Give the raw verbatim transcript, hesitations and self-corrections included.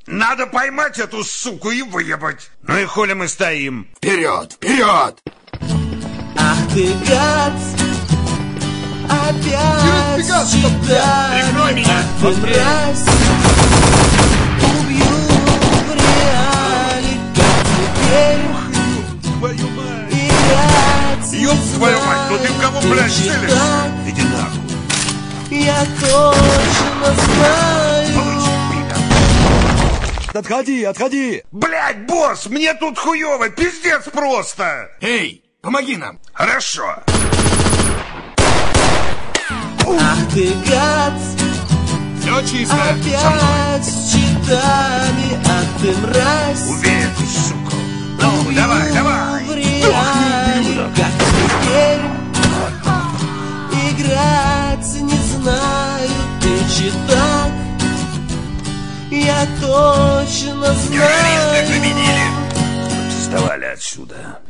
Надо поймать эту суку и выебать. Ну и хули мы стоим? Вперед, вперед! Ах ты гад! Опять читали, меня! ты мразь! Убью в реале, как теперь играть не Ёб твою мать, ну ты в кого, блядь, знаю, целишься? Иди нахуй. я точно знаю. Отходи, отходи! Блядь, босс, мне тут хуёво, пиздец просто! Эй, помоги нам! Хорошо. Ах ты гад! Все чисто! Опять с читами, а ты мразь! Убей эту суку. Ну, давай, давай. В реале, как теперь играть не знаю, ты читак, я точно знаю. Неужели их так заменили? Вставали отсюда.